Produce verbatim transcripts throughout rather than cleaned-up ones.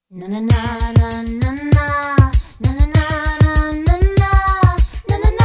Na na na na na na na na na na na na na na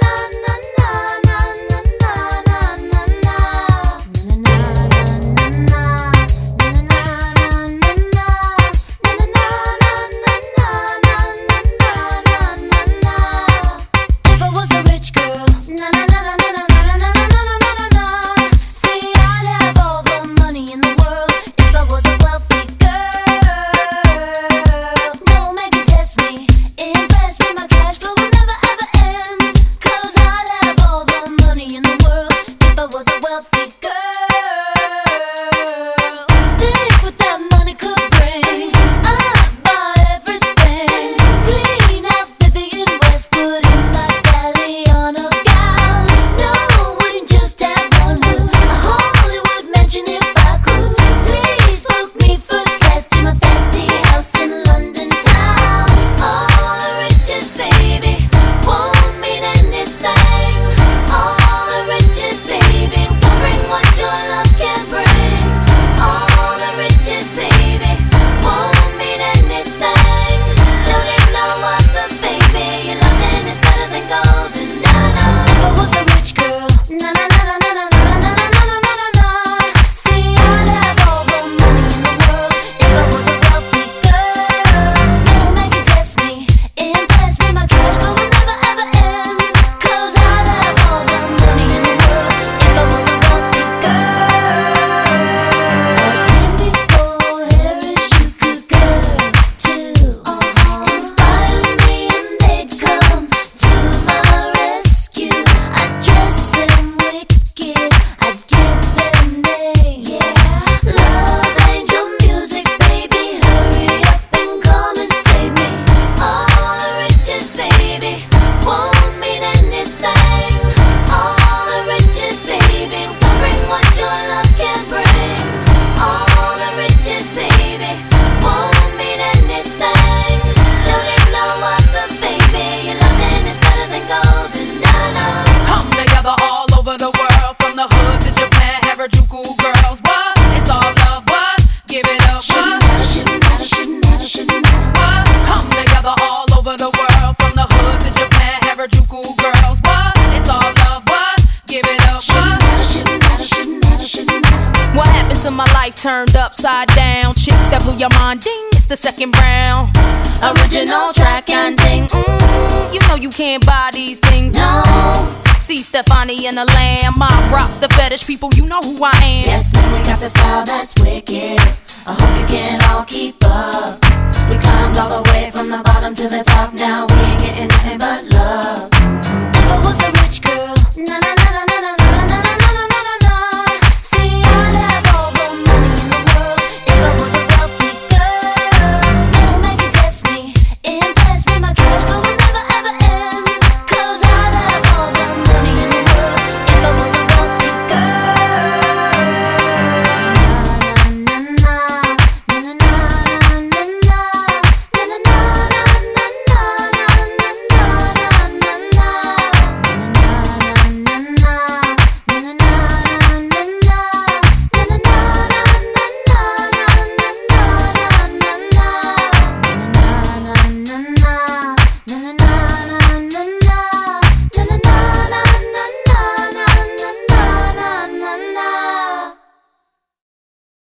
My life turned upside down. Chicks that blew your mind, ding, it's the second round. Original track and ding, mm, you know you can't buy these things, no. See Stefani and the Lamb, I rock the fetish people, you know who I am. Yes, man, we got the style that's wicked. I hope you can all keep up.